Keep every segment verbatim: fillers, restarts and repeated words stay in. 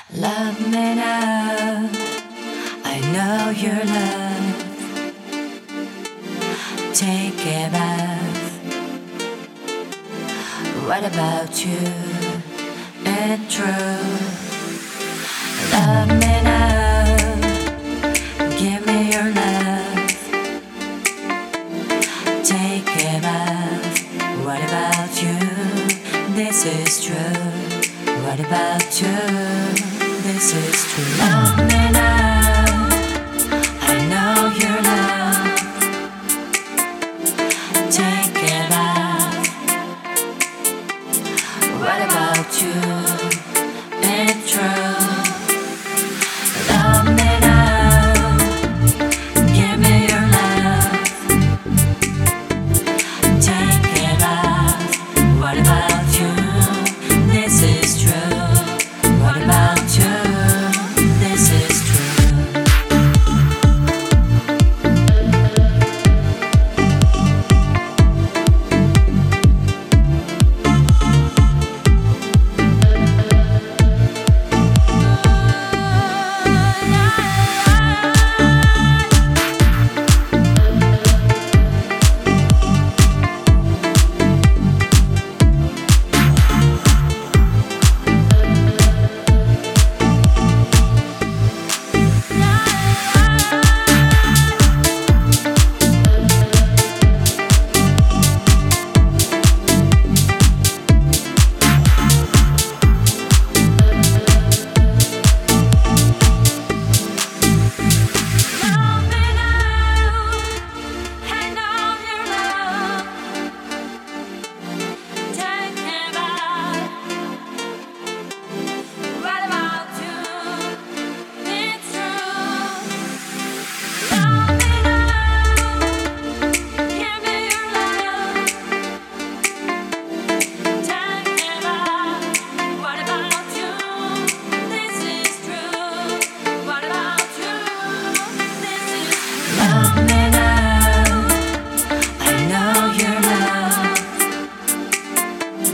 Love me now, I know your love. Take a bath. What about you? It's true. Love me now, give me your love. Take a bath. What about you? This is true. What about you? This is true. Love me now, I know your love. Take a bath. What about you? It's true. Love me now, give me your love. Take a bath. What about you? This is true. What about you? This is true.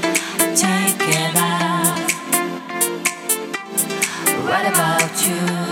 Take a bath. What about you?